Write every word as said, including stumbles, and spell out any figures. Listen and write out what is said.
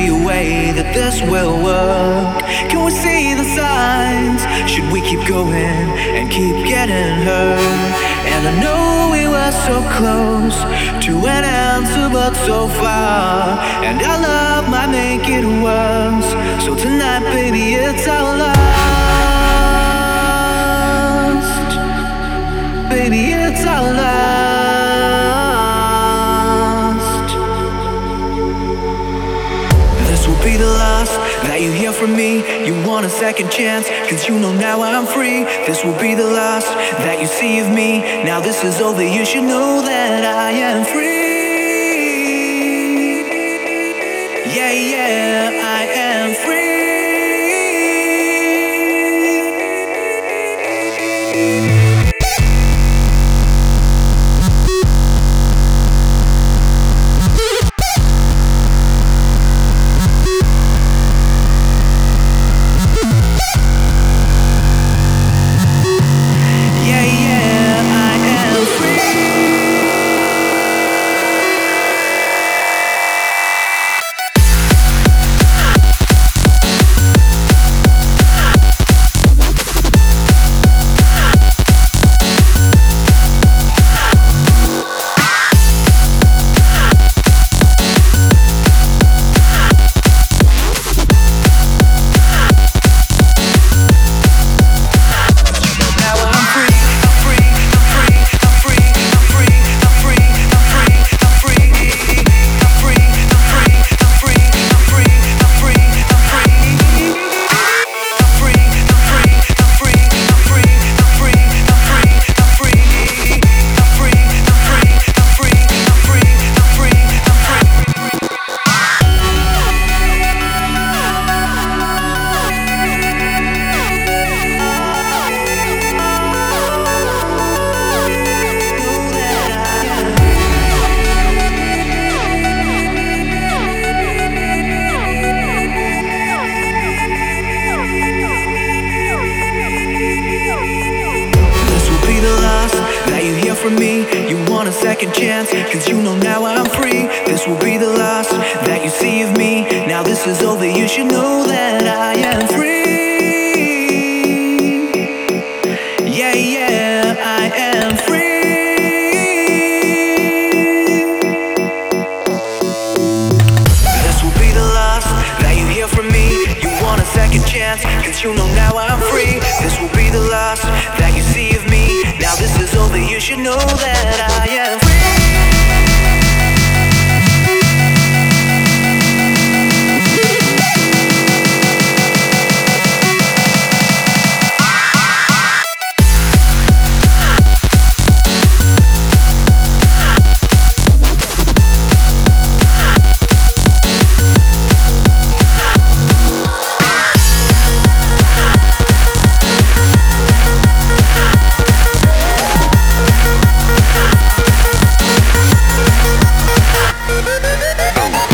be a way that this will work? Can we see the signs? Should we keep going and keep getting hurt? And I know we were so close to an answer, but so far. And our love might make it worse. So tonight, baby, it's our last. Baby, it's our last. This will be the last that you hear from me. You want a second chance, cause you know now I'm free. This will be the last that you see of me. Now this is over, you should know that I am free. Yeah, yeah, I am free. From me, you want a second chance, cause you know now I'm free. This will be the last that you see of me. Now this is over, you should know that I am free. Yeah, yeah, I am free. This will be the last that you hear from me. You want a second chance, cause you know now I'm free. This will be the last that you see of me. Now this is over, you should know that